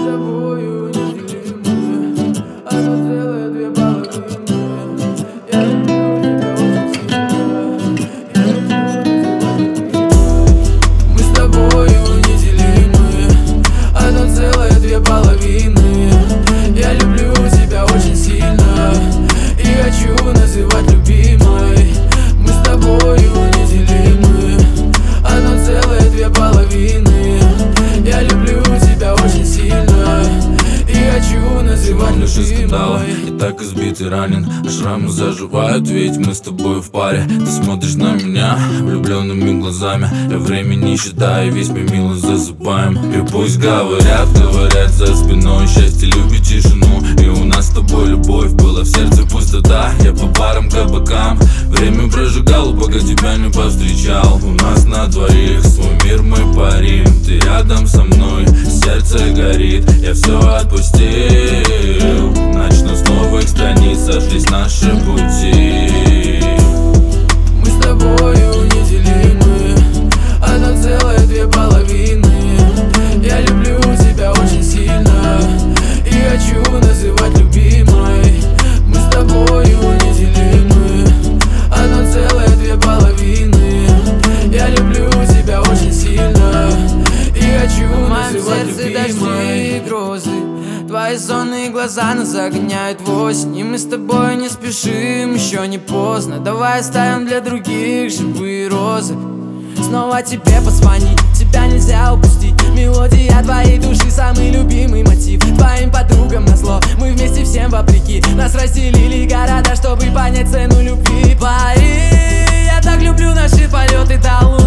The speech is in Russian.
тобою неделимы, одно целое, две половины. Я люблю тебя очень сильно, я люблю тебя. Мы с тобою неделимы, одно целое, две половины. Я люблю тебя очень сильно и хочу называть любимой. Мы с тобою неделимы, одно целое, две половины. Я люблю тебя очень сильно и хочу называть любимой. И так избит и ранен, а шрамы заживают, ведь мы с тобой в паре. Ты смотришь на меня влюбленными глазами, я время не считаю, весь мой мило засыпаем. И пусть говорят за спиной, счастье любит тишину. И у нас с тобой любовь была, в сердце пустота. Я по барам, кабакам время прожигал, пока тебя не повстречал. У нас на двоих свой мир мы парим. Ты рядом со мной, сердце горит, я все отпустил. Значит, на новых страницах сошлись наши пути. Мы с тобою неделимы, одно целое, две половины. Я люблю тебя очень сильно и хочу называть любимой. Мы с тобою неделимы, одно целое, две половины. Я люблю тебя очень сильно и хочу называть любимой. Дожди и грозы, твои сонные глаза нас загоняют в осень. И мы с тобой не спешим, еще не поздно. Давай оставим для других живые розы. Снова тебе позвонить, тебя нельзя упустить. Мелодия твоей души, самый любимый мотив. Твоим подругам назло, мы вместе всем вопреки. Нас разделили города, чтобы понять цену любви. Пари, я так люблю наши полеты до луны.